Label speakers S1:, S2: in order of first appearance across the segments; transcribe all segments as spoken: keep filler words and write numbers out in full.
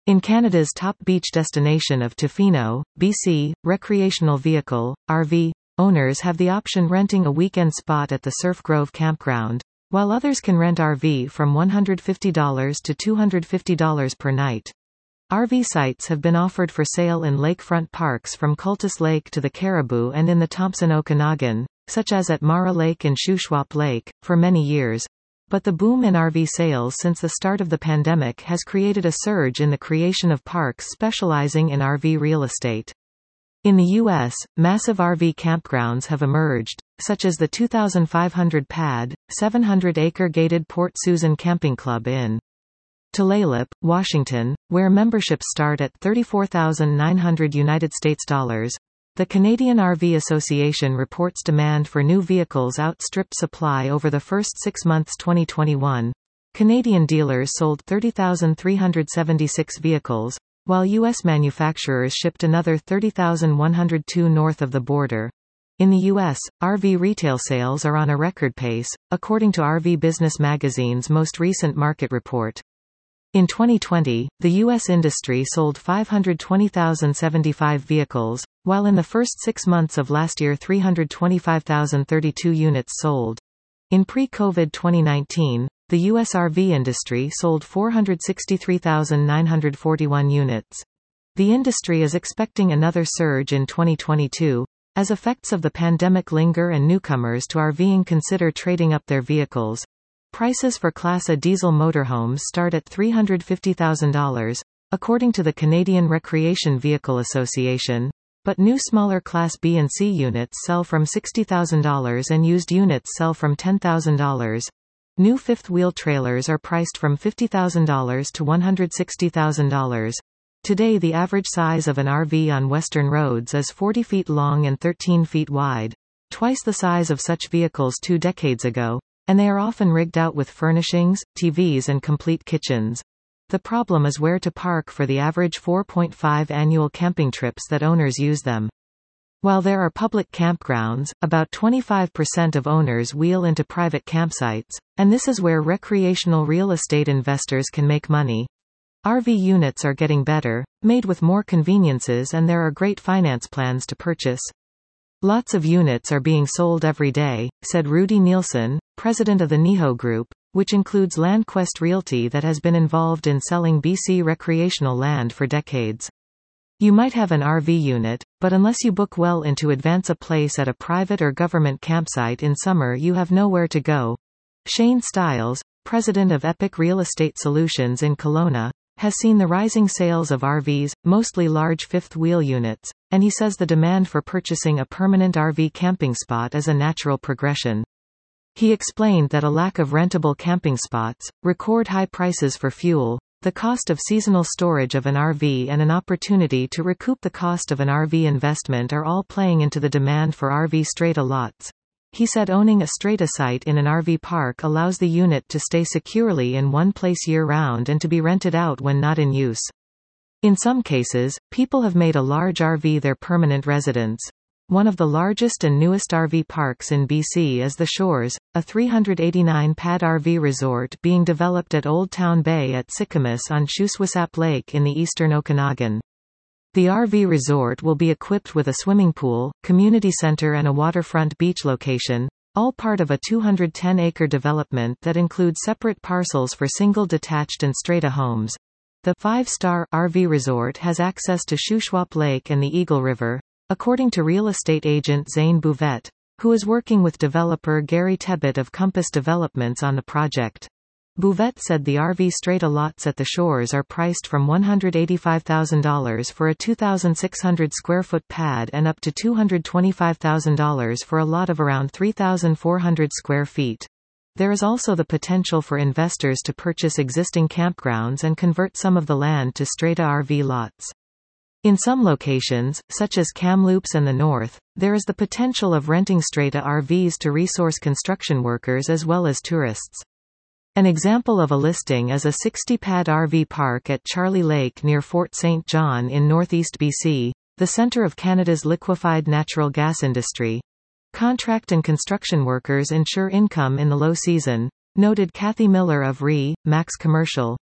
S1: In Canada's top beach destination of Tofino, B C, recreational vehicle, R V, owners have the option renting a weekend spot at the Surf Grove campground, while others can rent R V from one hundred fifty dollars to two hundred fifty dollars per night. R V sites have been offered for sale in lakefront parks from Cultus Lake to the Caribou and in the Thompson Okanagan, such as at Mara Lake and Shuswap Lake, for many years. But the boom in R V sales since the start of the pandemic has created a surge in the creation of parks specializing in R V real estate. In the U S, massive R V campgrounds have emerged, such as the two thousand five hundred pad, seven hundred acre gated Port Susan Camping Club in Tulalip, Washington, where memberships start at thirty-four thousand nine hundred United States dollars. The Canadian R V Association reports demand for new vehicles outstripped supply over the first six months twenty twenty-one. Canadian dealers sold thirty thousand three hundred seventy-six vehicles, while U S manufacturers shipped another thirty thousand one hundred two north of the border. In the U S, R V retail sales are on a record pace, according to R V Business Magazine's most recent market report. In twenty twenty, the U S industry sold five hundred twenty thousand seventy-five vehicles, while in the first six months of last year three hundred twenty-five thousand thirty-two units sold. In pre-COVID twenty nineteen, the U S R V industry sold four hundred sixty-three thousand nine hundred forty-one units. The industry is expecting another surge in twenty twenty-two, as effects of the pandemic linger and newcomers to RVing consider trading up their vehicles. Prices for Class A diesel motorhomes start at three hundred fifty thousand dollars, according to the Canadian Recreation Vehicle Association, but new smaller Class B and C units sell from sixty thousand dollars and used units sell from ten thousand dollars. New fifth-wheel trailers are priced from fifty thousand dollars to one hundred sixty thousand dollars. Today the average size of an R V on Western roads is forty feet long and thirteen feet wide, twice the size of such vehicles two decades ago, and they are often rigged out with furnishings, T Vs and complete kitchens. The problem is where to park for the average four point five annual camping trips that owners use them. While there are public campgrounds, about twenty-five percent of owners wheel into private campsites, and this is where recreational real estate investors can make money. R V units are getting better, made with more conveniences, and there are great finance plans to purchase. Lots of units are being sold every day, said Rudy Nielsen, president of the Niho Group, which includes LandQuest Realty that has been involved in selling B C recreational land for decades. You might have an R V unit, but unless you book well into advance a place at a private or government campsite in summer, you have nowhere to go. Shane Stiles, president of Epic Real Estate Solutions in Kelowna, has seen the rising sales of R Vs, mostly large fifth-wheel units, and he says the demand for purchasing a permanent R V camping spot is a natural progression. He explained that a lack of rentable camping spots, record high prices for fuel, the cost of seasonal storage of an R V and an opportunity to recoup the cost of an R V investment are all playing into the demand for R V strata lots. He said owning a strata site in an R V park allows the unit to stay securely in one place year-round and to be rented out when not in use. In some cases, people have made a large R V their permanent residence. One of the largest and newest R V parks in B C is The Shores, a three hundred eighty-nine pad R V resort being developed at Old Town Bay at Sicamous on Shuswap Lake in the eastern Okanagan. The R V resort will be equipped with a swimming pool, community center and a waterfront beach location, all part of a two hundred ten acre development that includes separate parcels for single detached and strata homes. The five-star R V resort has access to Shuswap Lake and the Eagle River, according to real estate agent Zane Bouvette, who is working with developer Gary Tebbett of Compass Developments on the project. Bouvette said the R V strata lots at the Shores are priced from one hundred eighty-five thousand dollars for a two thousand six hundred square foot pad and up to two hundred twenty-five thousand dollars for a lot of around three thousand four hundred square feet. There is also the potential for investors to purchase existing campgrounds and convert some of the land to strata R V lots. In some locations, such as Kamloops and the North, there is the potential of renting strata R Vs to resource construction workers as well as tourists. An example of a listing is a sixty pad R V park at Charlie Lake near Fort Saint John in northeast B C, the centre of Canada's liquefied natural gas industry. Contract and construction workers ensure income in the low season, noted Kathy Miller of R E. Max Commercial.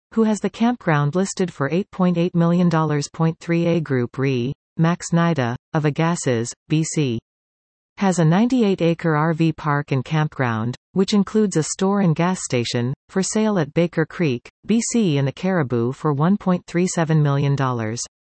S1: who has the campground listed for eight point eight million dollars. three A Group R E. Max Nida, of Agassiz, B C has a ninety-eight acre R V park and campground, which includes a store and gas station, for sale at Baker Creek, B C in the Caribou for one point three seven million dollars.